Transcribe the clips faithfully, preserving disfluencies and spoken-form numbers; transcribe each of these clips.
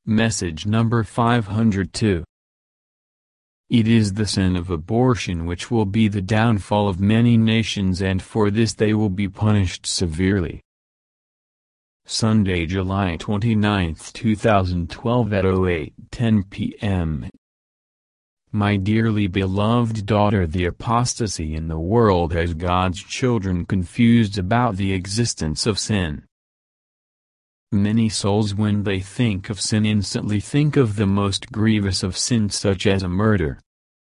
Message number five hundred two. It is the sin of abortion which will be the downfall of many nations, and for this they will be punished severely. Sunday, July twenty-ninth, two thousand twelve at oh eight ten p m My dearly beloved daughter, the apostasy in the world has God's children confused about the existence of sin. Many souls, when they think of sin, instantly think of the most grievous of sins, such as a murder.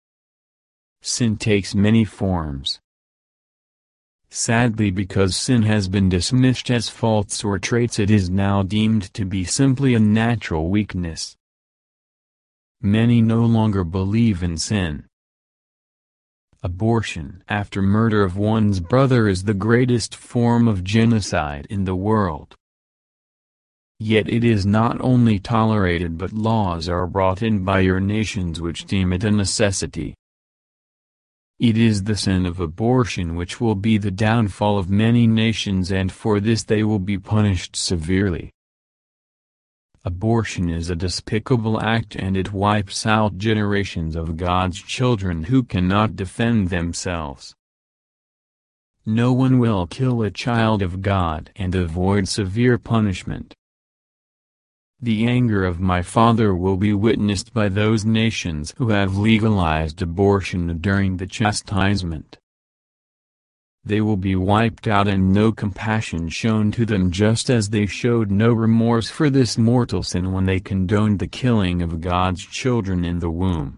Sin takes many forms. Sadly, because sin has been dismissed as faults or traits, it is now deemed to be simply a natural weakness. Many no longer believe in sin. Abortion after murder of one's brother is the greatest form of genocide in the world. Yet it is not only tolerated, but laws are brought in by your nations which deem it a necessity. It is the sin of abortion which will be the downfall of many nations, and for this they will be punished severely. Abortion is a despicable act, and it wipes out generations of God's children who cannot defend themselves. No one will kill a child of God and avoid severe punishment. The anger of my Father will be witnessed by those nations who have legalized abortion during the chastisement. They will be wiped out and no compassion shown to them, just as they showed no remorse for this mortal sin when they condoned the killing of God's children in the womb.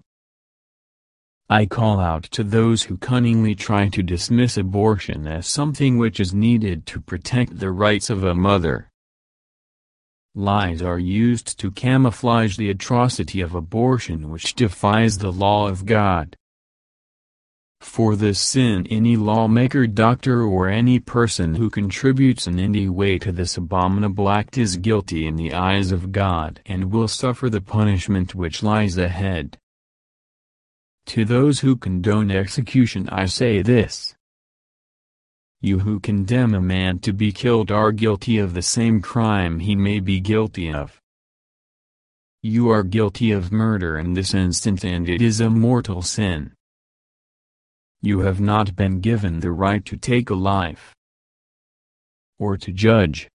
I call out to those who cunningly try to dismiss abortion as something which is needed to protect the rights of a mother. Lies are used to camouflage the atrocity of abortion, which defies the law of God. For this sin, any lawmaker, doctor, or any person who contributes in any way to this abominable act is guilty in the eyes of God and will suffer the punishment which lies ahead. To those who condone execution I say this: you who condemn a man to be killed are guilty of the same crime he may be guilty of. You are guilty of murder in this instant, and it is a mortal sin. You have not been given the right to take a life, or to judge.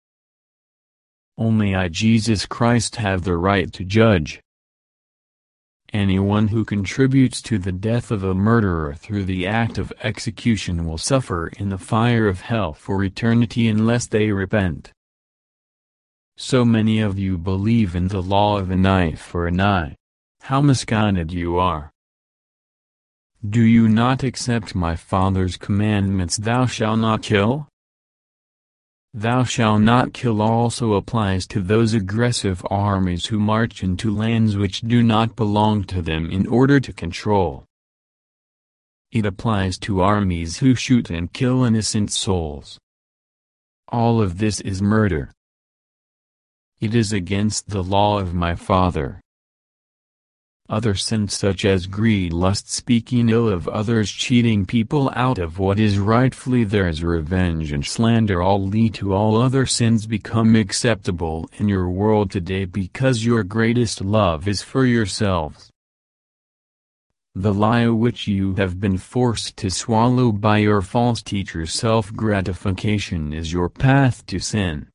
Only I, Jesus Christ, have the right to judge. Anyone who contributes to the death of a murderer through the act of execution will suffer in the fire of hell for eternity unless they repent. So many of you believe in the law of an eye for an eye. How misguided you are! Do you not accept my Father's commandments, thou shalt not kill? Thou shalt not kill also applies to those aggressive armies who march into lands which do not belong to them in order to control. It applies to armies who shoot and kill innocent souls. All of this is murder. It is against the law of my Father. Other sins such as greed, lust, speaking ill of others, cheating people out of what is rightfully theirs, revenge and slander all lead to all other sins become acceptable in your world today because your greatest love is for yourselves. The lie which you have been forced to swallow by your false teacher's self-gratification is your path to sin.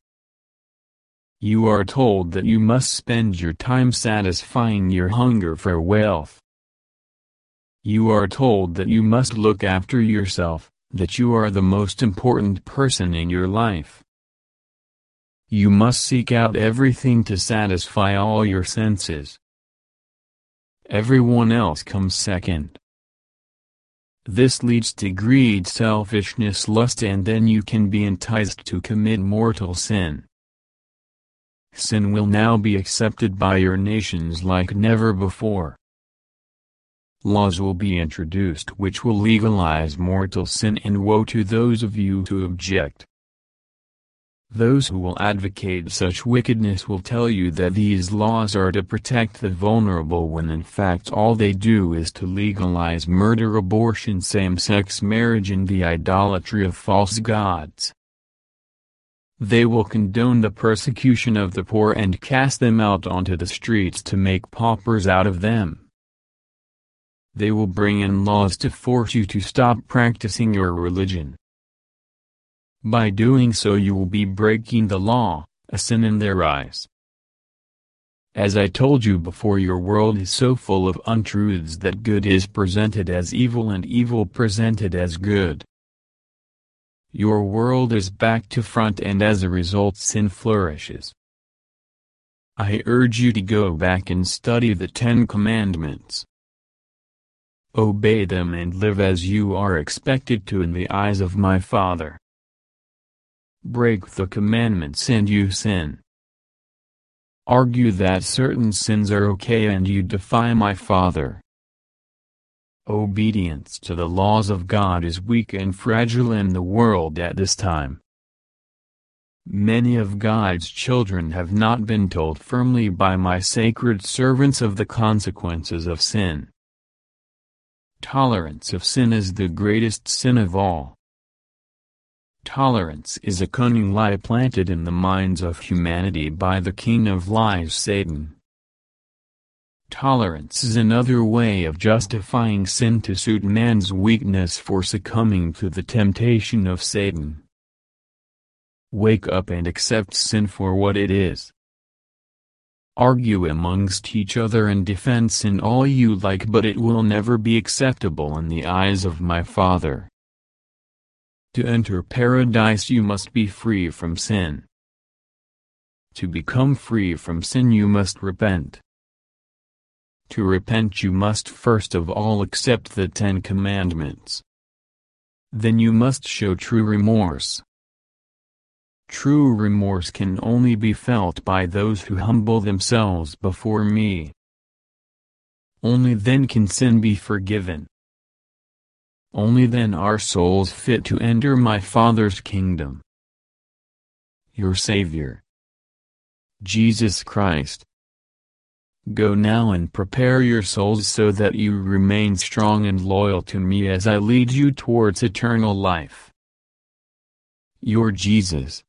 You are told that you must spend your time satisfying your hunger for wealth. You are told that you must look after yourself, that you are the most important person in your life. You must seek out everything to satisfy all your senses. Everyone else comes second. This leads to greed, selfishness, lust, and then you can be enticed to commit mortal sin. Sin will now be accepted by your nations like never before. Laws will be introduced which will legalize mortal sin, and woe to those of you who object. Those who will advocate such wickedness will tell you that these laws are to protect the vulnerable, when in fact all they do is to legalize murder, abortion, same-sex marriage, and the idolatry of false gods. They will condone the persecution of the poor and cast them out onto the streets to make paupers out of them. They will bring in laws to force you to stop practicing your religion. By doing so you will be breaking the law, a sin in their eyes. As I told you before, your world is so full of untruths that good is presented as evil and evil presented as good. Your world is back to front, and as a result sin flourishes. I urge you to go back and study the Ten Commandments. Obey them and live as you are expected to in the eyes of my Father. Break the commandments and you sin. Argue that certain sins are okay and you defy my Father. Obedience to the laws of God is weak and fragile in the world at this time. Many of God's children have not been told firmly by my sacred servants of the consequences of sin. Tolerance of sin is the greatest sin of all. Tolerance is a cunning lie planted in the minds of humanity by the king of lies, Satan. Tolerance is another way of justifying sin to suit man's weakness for succumbing to the temptation of Satan. Wake up and accept sin for what it is. Argue amongst each other and defend sin all you like, but it will never be acceptable in the eyes of my Father. To enter paradise you must be free from sin. To become free from sin you must repent. To repent you must first of all accept the Ten Commandments. Then you must show true remorse. True remorse can only be felt by those who humble themselves before me. Only then can sin be forgiven. Only then are souls fit to enter my Father's kingdom. Your Savior, Jesus Christ. Go now and prepare your souls so that you remain strong and loyal to me as I lead you towards eternal life. Your Jesus.